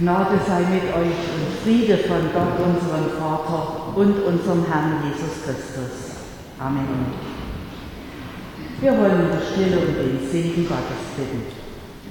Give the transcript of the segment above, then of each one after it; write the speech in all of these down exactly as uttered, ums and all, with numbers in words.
Gnade sei mit euch und Friede von Gott, unserem Vater und unserem Herrn Jesus Christus. Amen. Wir wollen in der Stille um den Segen Gottes bitten.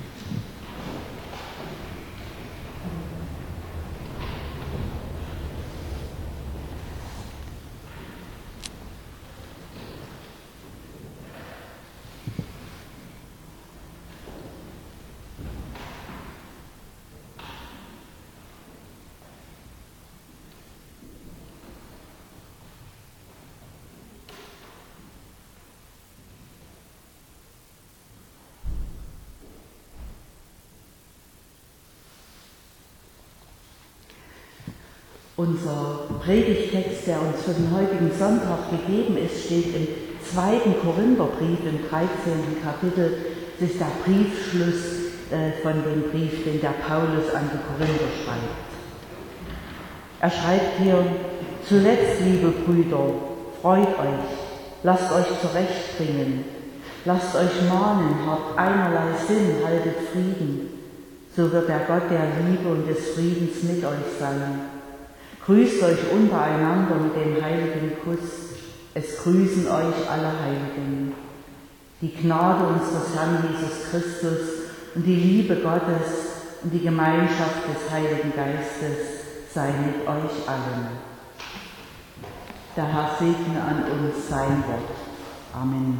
Unser Predigtext, der uns für den heutigen Sonntag gegeben ist, steht im zweiten Korintherbrief, im dreizehnten Kapitel. Das ist der Briefschluss äh, von dem Brief, den der Paulus an die Korinther schreibt. Er schreibt hier: Zuletzt, liebe Brüder, freut euch, lasst euch zurechtbringen, lasst euch mahnen, habt einerlei Sinn, haltet Frieden. So wird der Gott der Liebe und des Friedens mit euch sein. Grüßt euch untereinander mit dem heiligen Kuss. Es grüßen euch alle Heiligen. Die Gnade unseres Herrn Jesus Christus und die Liebe Gottes und die Gemeinschaft des Heiligen Geistes sei mit euch allen. Der Herr segne an uns sein Wort. Amen.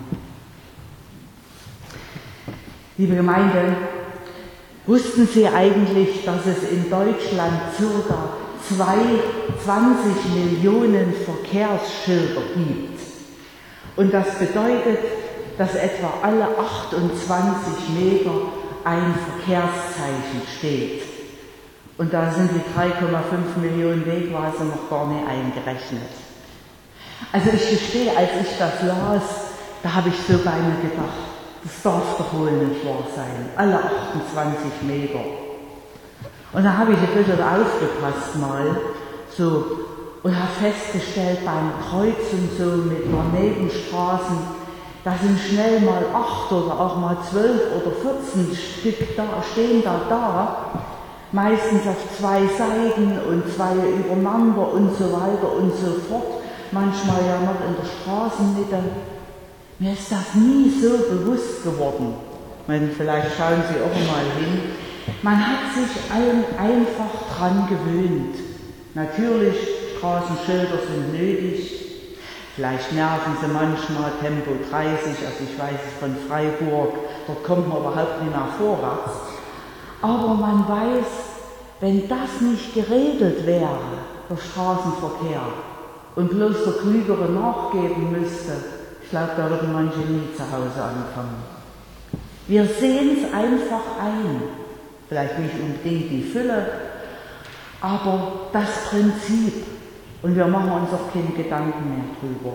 Liebe Gemeinde, wussten Sie eigentlich, dass es in Deutschland circa zwanzig Millionen Verkehrsschilder gibt? Und das bedeutet, dass etwa alle achtundzwanzig Meter ein Verkehrszeichen steht. Und da sind die drei Komma fünf Millionen Wegweiser noch gar nicht eingerechnet. Also ich gestehe, als ich das las, da habe ich so bei mir gedacht, das darf doch wohl nicht wahr sein. Alle achtundzwanzig Meter. Und da habe ich ein bisschen aufgepasst mal, so, und habe festgestellt, beim Kreuzen so mit einer Nebenstraßen, da sind schnell mal acht oder auch mal zwölf oder vierzehn Stück da, stehen da da, meistens auf zwei Seiten und zwei übereinander und so weiter und so fort, manchmal ja noch in der Straßenmitte. Mir ist das nie so bewusst geworden. Ich meine, vielleicht schauen Sie auch mal hin. Man hat sich allen einfach dran gewöhnt. Natürlich, Straßenschilder sind nötig. Vielleicht nerven sie manchmal, Tempo dreißig, also ich weiß es von Freiburg, dort kommt man überhaupt nicht mehr vorwärts. Aber man weiß, wenn das nicht geregelt wäre, der Straßenverkehr, und bloß der Klügere nachgeben müsste, ich glaube, da würden manche nie zu Hause anfangen. Wir sehen es einfach ein. Vielleicht nicht unbedingt die Fülle, aber das Prinzip. Und wir machen uns auch keine Gedanken mehr drüber.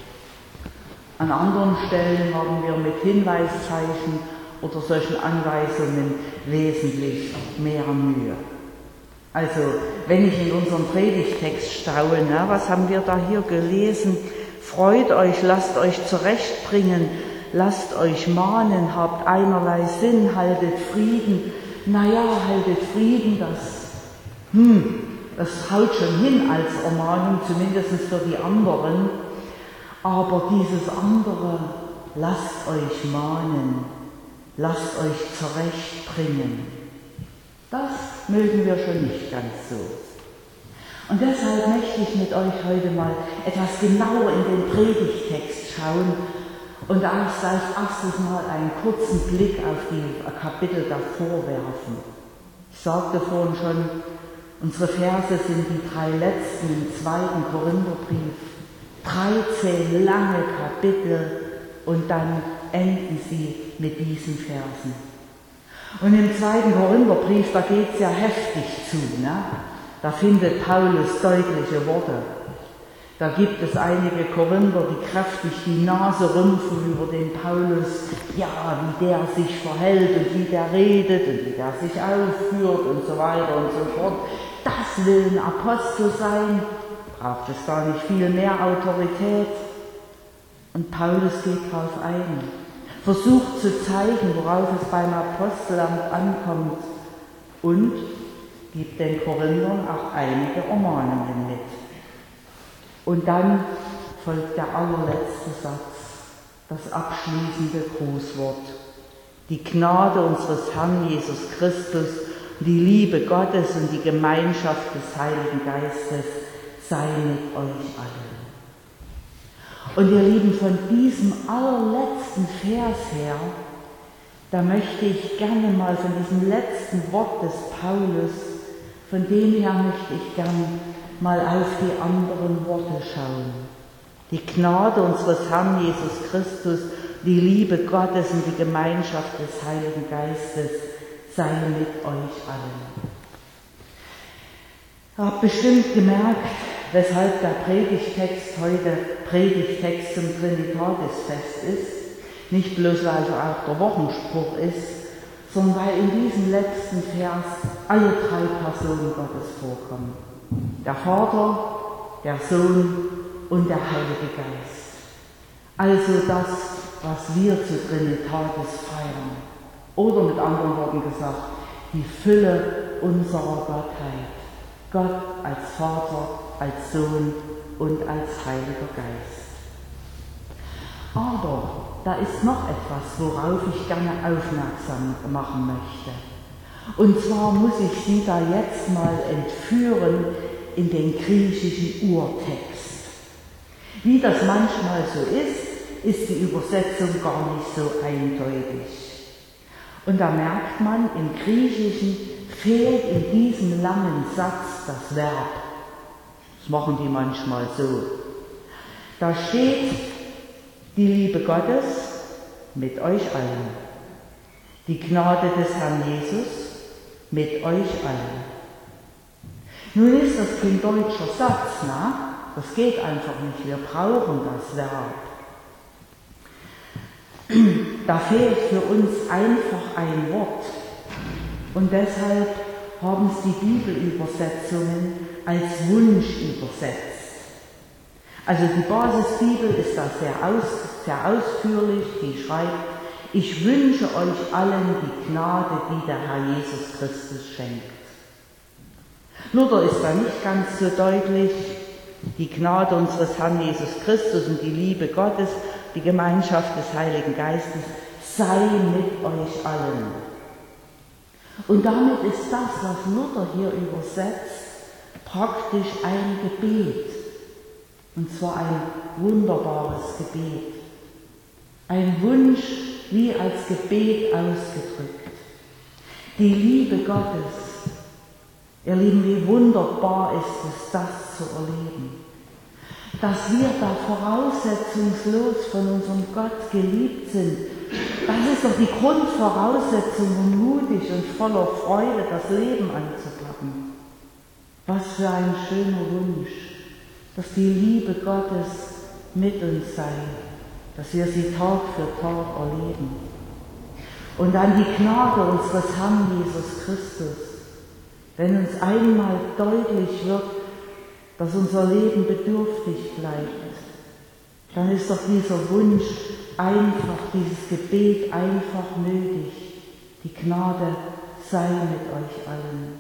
An anderen Stellen haben wir mit Hinweiszeichen oder solchen Anweisungen wesentlich mehr Mühe. Also, wenn ich in unserem Predigtext schaue, na, was haben wir da hier gelesen? Freut euch, lasst euch zurechtbringen, lasst euch mahnen, habt einerlei Sinn, haltet Frieden. Naja, haltet Frieden, das, hm, das haut schon hin als Ermahnung, zumindest für die anderen. Aber dieses andere, lasst euch mahnen, lasst euch zurechtbringen, das mögen wir schon nicht ganz so. Und deshalb möchte ich mit euch heute mal etwas genauer in den Predigtext schauen und erst als erstes mal einen kurzen Blick auf die Kapitel davor werfen. Ich sagte vorhin schon, unsere Verse sind die drei letzten im zweiten Korintherbrief. dreizehn lange Kapitel und dann enden sie mit diesen Versen. Und im zweiten Korintherbrief, da geht es ja heftig zu, ne? Da findet Paulus deutliche Worte. Da gibt es einige Korinther, die kräftig die Nase rümpfen über den Paulus, ja, wie der sich verhält und wie der redet und wie der sich aufführt und so weiter und so fort. Das will ein Apostel sein, braucht es da nicht viel mehr Autorität. Und Paulus geht darauf ein, versucht zu zeigen, worauf es beim Apostelamt ankommt und gibt den Korinthern auch einige Ermahnungen mit. Und dann folgt der allerletzte Satz, das abschließende Grußwort. Die Gnade unseres Herrn Jesus Christus, die Liebe Gottes und die Gemeinschaft des Heiligen Geistes sei mit euch allen. Und ihr Lieben, von diesem allerletzten Vers her, da möchte ich gerne mal von diesem letzten Wort des Paulus, von dem her möchte ich gerne mal auf die anderen Worte schauen. Die Gnade unseres Herrn Jesus Christus, die Liebe Gottes und die Gemeinschaft des Heiligen Geistes sei mit euch allen. Ihr habt bestimmt gemerkt, weshalb der Predigtext heute Predigtext zum Trinitatisfest ist. Nicht bloß, weil es auch der Wochenspruch ist, sondern weil in diesem letzten Vers alle drei Personen Gottes vorkommen. Der Vater, der Sohn und der Heilige Geist. Also das, was wir zu Trinitatis feiern. Oder mit anderen Worten gesagt, die Fülle unserer Gottheit. Gott als Vater, als Sohn und als Heiliger Geist. Aber da ist noch etwas, worauf ich gerne aufmerksam machen möchte. Und zwar muss ich Sie da jetzt mal entführen in den griechischen Urtext. Wie das manchmal so ist, ist die Übersetzung gar nicht so eindeutig. Und da merkt man, im Griechischen fehlt in diesem langen Satz das Verb. Das machen die manchmal so. Da steht die Liebe Gottes mit euch allen. Die Gnade des Herrn Jesus mit euch allen. Nun ist das kein deutscher Satz, ne? Das geht einfach nicht. Wir brauchen das Verb. Da fehlt für uns einfach ein Wort. Und deshalb haben es die Bibelübersetzungen als Wunsch übersetzt. Also die Basisbibel ist da sehr, aus, sehr ausführlich, die schreibt, ich wünsche euch allen die Gnade, die der Herr Jesus Christus schenkt. Luther ist da nicht ganz so deutlich, die Gnade unseres Herrn Jesus Christus und die Liebe Gottes, die Gemeinschaft des Heiligen Geistes sei mit euch allen. Und damit ist das, was Luther hier übersetzt, praktisch ein Gebet. Und zwar ein wunderbares Gebet. Ein Wunsch wie als Gebet ausgedrückt. Die Liebe Gottes. Ihr Lieben, wie wunderbar ist es, das zu erleben. Dass wir da voraussetzungslos von unserem Gott geliebt sind. Das ist doch die Grundvoraussetzung, um mutig und voller Freude das Leben anzupacken. Was für ein schöner Wunsch, dass die Liebe Gottes mit uns sei, dass wir sie Tag für Tag erleben. Und dann die Gnade unseres Herrn Jesus Christus, wenn uns einmal deutlich wird, dass unser Leben bedürftig bleibt, dann ist doch dieser Wunsch einfach, dieses Gebet einfach nötig. Die Gnade sei mit euch allen.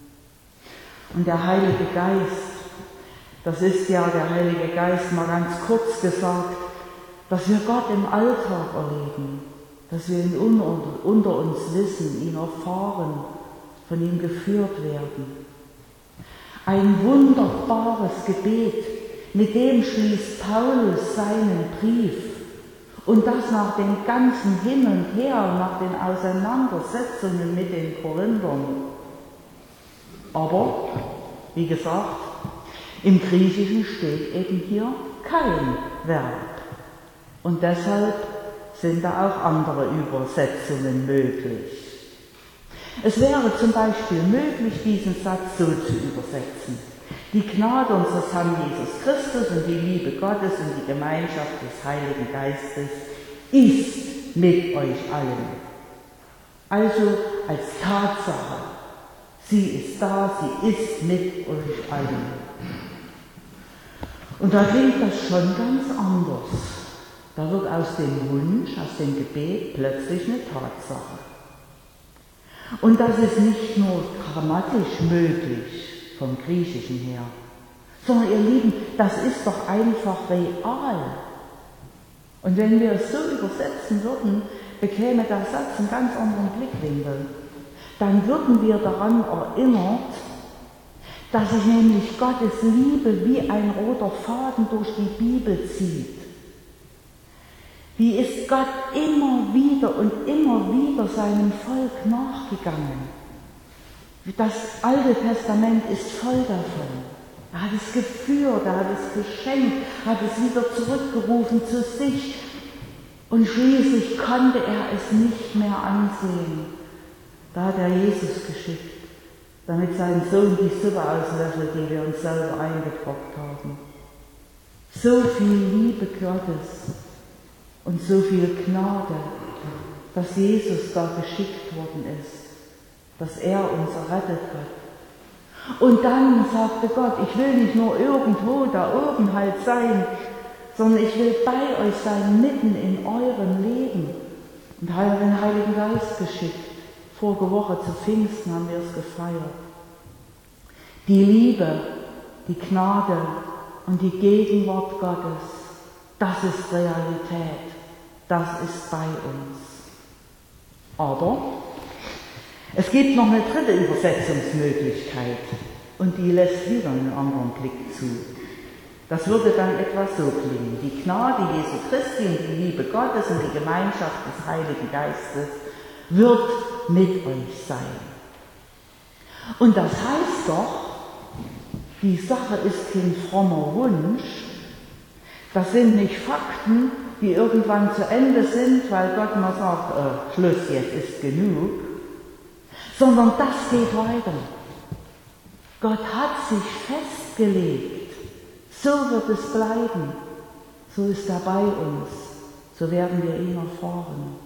Und der Heilige Geist, das ist ja der Heilige Geist, mal ganz kurz gesagt, dass wir Gott im Alltag erleben, dass wir ihn unter, unter uns wissen, ihn erfahren, von ihm geführt werden. Ein wunderbares Gebet, mit dem schließt Paulus seinen Brief. Und das nach dem ganzen Hin und Her, nach den Auseinandersetzungen mit den Korinthern. Aber, wie gesagt, im Griechischen steht eben hier kein Verb. Und deshalb sind da auch andere Übersetzungen möglich. Es wäre zum Beispiel möglich, diesen Satz so zu übersetzen. Die Gnade unseres Herrn Jesus Christus und die Liebe Gottes und die Gemeinschaft des Heiligen Geistes ist mit euch allen. Also als Tatsache. Sie ist da, sie ist mit euch allen. Und da klingt das schon ganz anders. Da wird aus dem Wunsch, aus dem Gebet plötzlich eine Tatsache. Und das ist nicht nur grammatisch möglich, vom Griechischen her, sondern ihr Lieben, das ist doch einfach real. Und wenn wir es so übersetzen würden, bekäme der Satz einen ganz anderen Blickwinkel. Dann würden wir daran erinnert, dass sich nämlich Gottes Liebe wie ein roter Faden durch die Bibel zieht. Wie ist Gott immer wieder und immer wieder seinem Volk nachgegangen? Das Alte Testament ist voll davon. Er hat es geführt, er hat es geschenkt, hat es wieder zurückgerufen zu sich. Und schließlich konnte er es nicht mehr ansehen. Da hat er Jesus geschickt, damit sein Sohn die Suppe auslöffelt, die wir uns selber eingebrockt haben. So viel Liebe Gottes und so viel Gnade, dass Jesus da geschickt worden ist, dass er uns errettet hat. Und dann sagte Gott, ich will nicht nur irgendwo da oben halt sein, sondern ich will bei euch sein, mitten in eurem Leben. Und hat den Heiligen Geist geschickt. Vorige Woche zu Pfingsten haben wir es gefeiert. Die Liebe, die Gnade und die Gegenwart Gottes, das ist Realität. Das ist bei uns. Aber es gibt noch eine dritte Übersetzungsmöglichkeit und die lässt wieder einen anderen Blick zu. Das würde dann etwas so klingen. Die Gnade Jesu Christi und die Liebe Gottes und die Gemeinschaft des Heiligen Geistes wird mit euch sein. Und das heißt doch, die Sache ist kein frommer Wunsch, das sind nicht Fakten, die irgendwann zu Ende sind, weil Gott mal sagt, äh, Schluss, jetzt ist genug, sondern das geht weiter. Gott hat sich festgelegt, so wird es bleiben, so ist er bei uns, so werden wir ihn erfahren.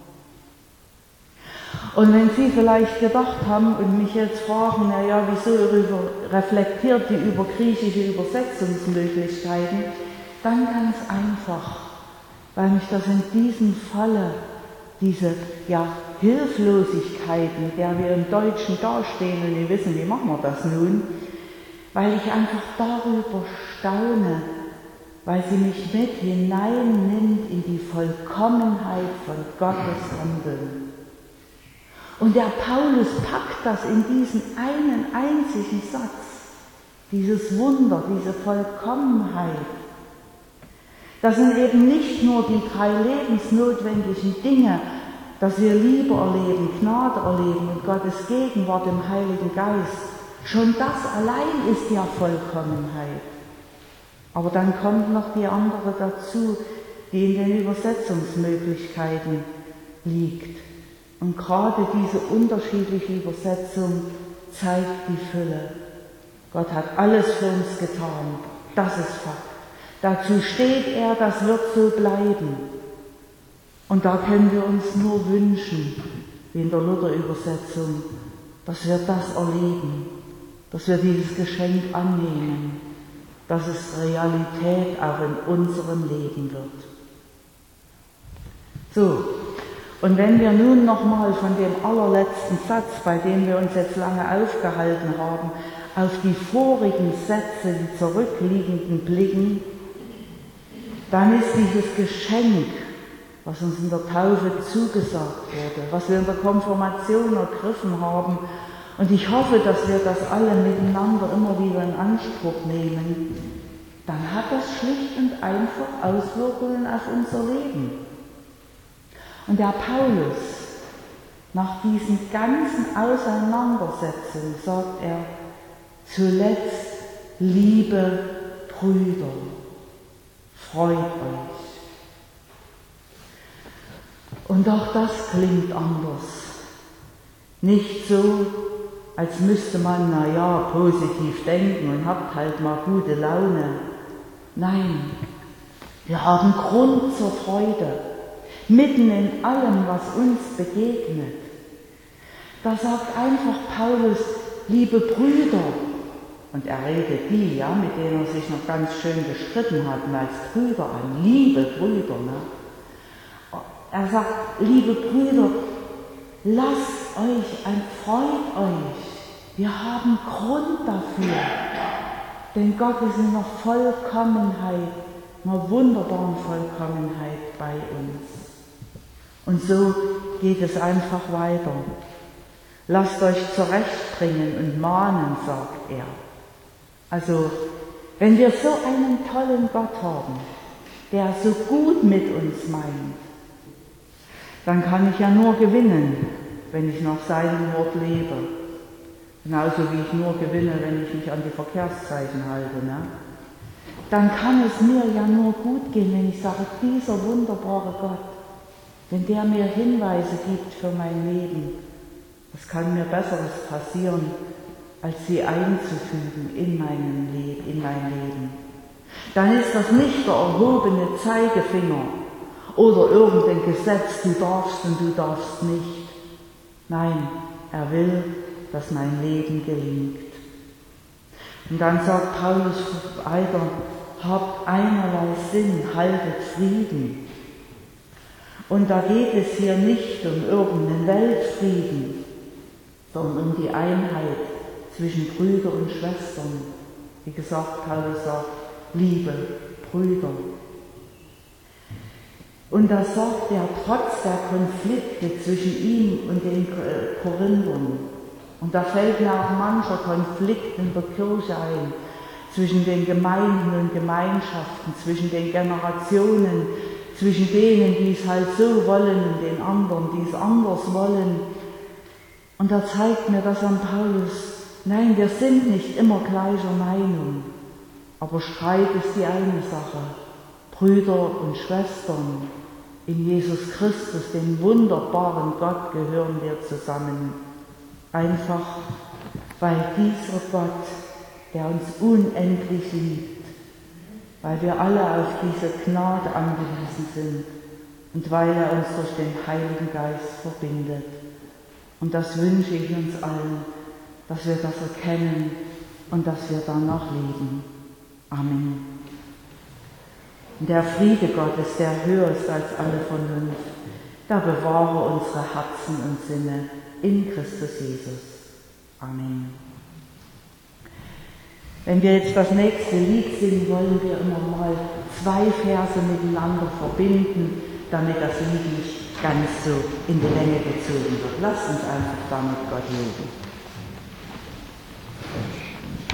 Und wenn Sie vielleicht gedacht haben und mich jetzt fragen, naja, wieso reflektiert die über griechische Übersetzungsmöglichkeiten, dann ganz einfach, weil mich das in diesem Falle, diese ja, Hilflosigkeit, mit der wir im Deutschen dastehen und nicht wissen, wie machen wir das nun, weil ich einfach darüber staune, weil sie mich mit hineinnimmt in die Vollkommenheit von Gottes Handeln. Und der Paulus packt das in diesen einen einzigen Satz, dieses Wunder, diese Vollkommenheit. Das sind eben nicht nur die drei lebensnotwendigen Dinge, dass wir Liebe erleben, Gnade erleben und Gottes Gegenwart im Heiligen Geist. Schon das allein ist ja Vollkommenheit. Aber dann kommt noch die andere dazu, die in den Übersetzungsmöglichkeiten liegt. Und gerade diese unterschiedliche Übersetzung zeigt die Fülle. Gott hat alles für uns getan. Das ist Fakt. Dazu steht er, das wird so bleiben. Und da können wir uns nur wünschen, wie in der Luther-Übersetzung, dass wir das erleben, dass wir dieses Geschenk annehmen, dass es Realität auch in unserem Leben wird. So, und wenn wir nun nochmal von dem allerletzten Satz, bei dem wir uns jetzt lange aufgehalten haben, auf die vorigen Sätze, die zurückliegenden blicken, dann ist dieses Geschenk, was uns in der Taufe zugesagt wurde, was wir in der Konfirmation ergriffen haben, und ich hoffe, dass wir das alle miteinander immer wieder in Anspruch nehmen, dann hat das schlicht und einfach Auswirkungen auf unser Leben. Und der Paulus, nach diesen ganzen Auseinandersetzungen, sagt er, zuletzt, liebe Brüder, freut euch. Und auch das klingt anders. Nicht so, als müsste man, na ja, positiv denken und habt halt mal gute Laune. Nein, wir haben Grund zur Freude, mitten in allem, was uns begegnet. Da sagt einfach Paulus, liebe Brüder, und er redet die, ja, mit denen er sich noch ganz schön gestritten hat, als Brüder an, liebe Brüder, ne? Er sagt, liebe Brüder, lasst euch ein, freut euch. Wir haben Grund dafür. Denn Gott ist in einer Vollkommenheit, einer wunderbaren Vollkommenheit bei uns. Und so geht es einfach weiter. Lasst euch zurechtbringen und mahnen, sagt er. Also, wenn wir so einen tollen Gott haben, der so gut mit uns meint, dann kann ich ja nur gewinnen, wenn ich nach seinem Wort lebe. Genauso wie ich nur gewinne, wenn ich mich an die Verkehrszeichen halte. Ne? Dann kann es mir ja nur gut gehen, wenn ich sage, dieser wunderbare Gott, wenn der mir Hinweise gibt für mein Leben, was kann mir Besseres passieren, als sie einzufügen in, meinen Le- in mein Leben. Dann ist das nicht der erhobene Zeigefinger oder irgendein Gesetz, du darfst und du darfst nicht. Nein, er will, dass mein Leben gelingt. Und dann sagt Paulus weiter, habt einerlei Sinn, haltet Frieden. Und da geht es hier nicht um irgendeinen Weltfrieden, sondern um die Einheit zwischen Brüder und Schwestern. Wie gesagt, Paulus sagt, Liebe, Brüder. Und da sagt er, trotz der Konflikte zwischen ihm und den Korinthern, und da fällt mir auch mancher Konflikt in der Kirche ein, zwischen den Gemeinden und Gemeinschaften, zwischen den Generationen, zwischen denen, die es halt so wollen und den anderen, die es anders wollen. Und da zeigt mir das an Paulus, nein, wir sind nicht immer gleicher Meinung, aber Streit ist die eine Sache. Brüder und Schwestern, in Jesus Christus, dem wunderbaren Gott, gehören wir zusammen. Einfach, weil dieser Gott, der uns unendlich liebt, weil wir alle auf diese Gnade angewiesen sind und weil er uns durch den Heiligen Geist verbindet. Und das wünsche ich uns allen, dass wir das erkennen und dass wir danach leben. Amen. Und der Friede Gottes, der höher ist als alle Vernunft, der bewahre unsere Herzen und Sinne in Christus Jesus. Amen. Wenn wir jetzt das nächste Lied singen, wollen wir immer mal zwei Verse miteinander verbinden, damit das Lied nicht ganz so in die Länge gezogen wird. Lasst uns einfach damit Gott loben.